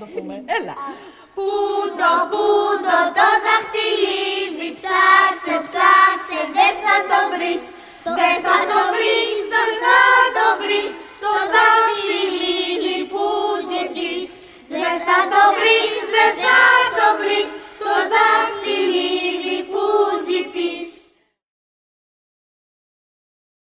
πούμε. Έλα. Πούντο το δαχτυλίδι, ψάξε, ψάξε, δεν θα το βρεις. Δεν θα το βρεις, δεν θα το βρεις. Το δάχτυλο